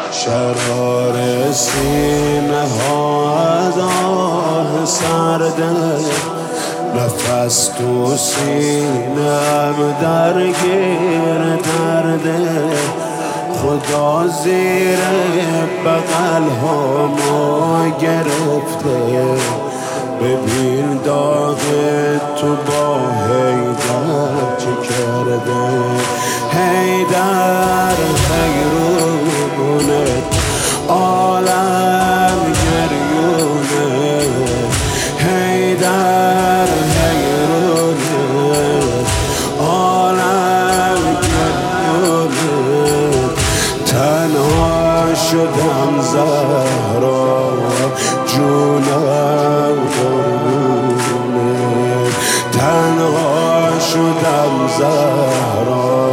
شرار سینه ها از آه سرده، نفس تو سینم درگیر درده. خدا زیر بغل ها ما گرفته، ببین داغ تو با حیدر چه کرده. حیدر حیرونه، عالم گریونه. حیدر حیرونه، عالم گریونه. تنها شدم زهرا جونم قربونه. تنها شدم زهرا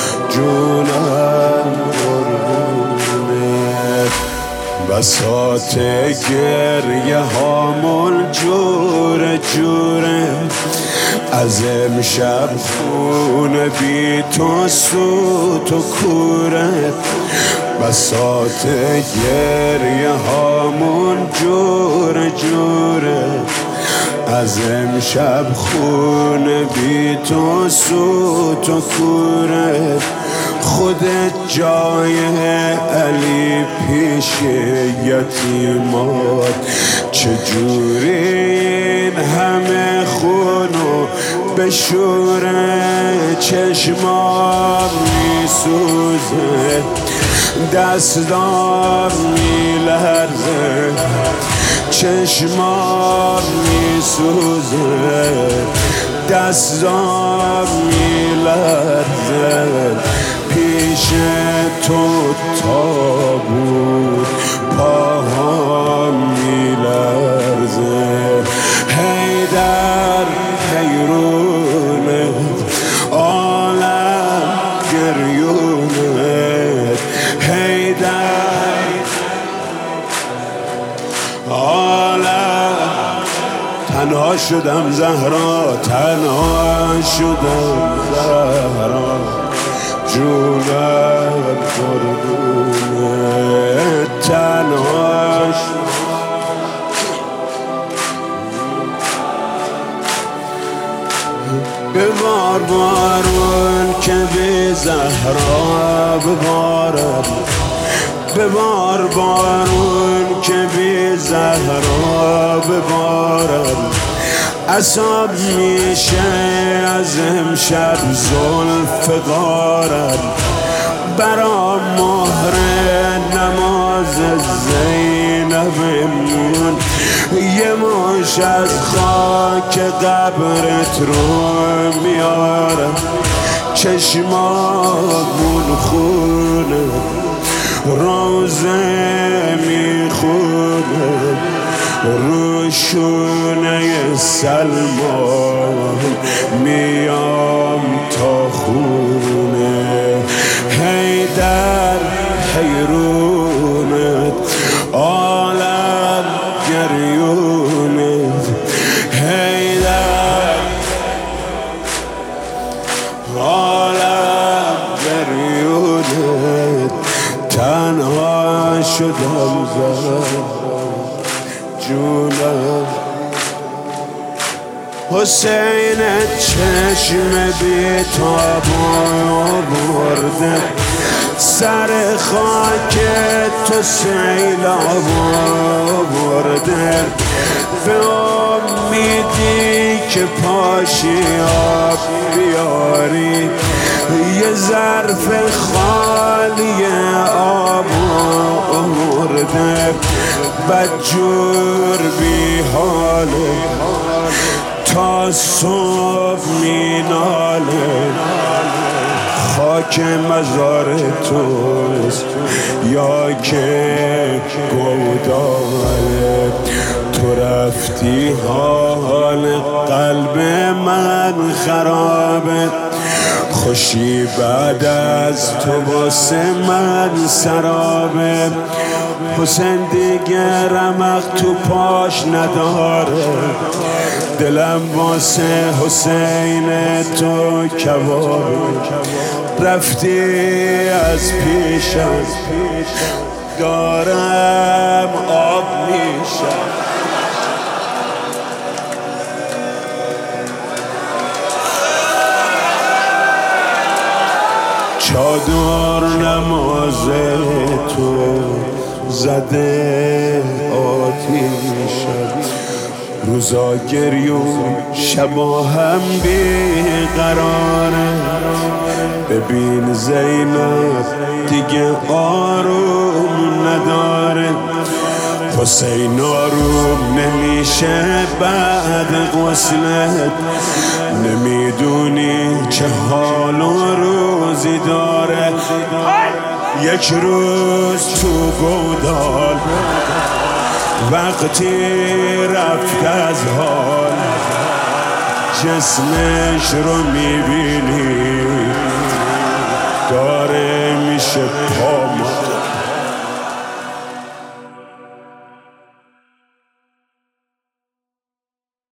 جونم قربونه. بساط گریه هامون جور جوره، از امشب خونه بی تو سوت و کوره. بساط گریه هامون جور جوره، از امشب خونه بی تو سوت و کوره. خودت جای علی پیش یتیمات، چجوری این همه خونو بشوره. چشمام میسوزه، دستام میلرزه. چشمام میسوزه، دستام میلرزه. پیش تو تابوت پاهام میلرزه. حیدر حیرونه، عالم گریونه. حیدر عالم. تنها شدم زهرا، تنها شدم زهرا جونم قربونه. تنها ببار بارون که بی زهرا ببارم. ببار بارون که بی زهرا ببارم. عصاب میشه از امشب زلف غارم. برا مهر نماز زینبمون، یه مش از خاک قبرت رو میارم. چشمامون خونه، روزه میخونه. روشونه سلمان میام تا خونه. حیدر حیرونه، عالم گریونه. حیدر عالم گریونه. تنها شدم زهرا جونم. حسین چشم بی تاب برده، سر خاک تو سیلاب برده. به امیدی که پاشی آب بیاری، یه ظرف خالی آب آورده. بدجور بی حاله، تا صبح می ناله. خاک مزار توست یا که گوداله. تو رفتی حال قلب من خرابه، خوشی بعد از تو واسه من سرابه. حسین دیگه رمق تو پاش نداره، دلم واسه حسین تو کباب. رفتی از پیشم دارم آب میشم. چادر نماز تو زده آتیشم، روزا گریون شبا هم بیقراره. ببین زینب دیگه آروم نداره، حسین آروم نمیشه بعد غسلت. نمیدونی چه حال و روزی داره. یک روز تو گودال وقتی رفت از حال، جسمش رو میبینی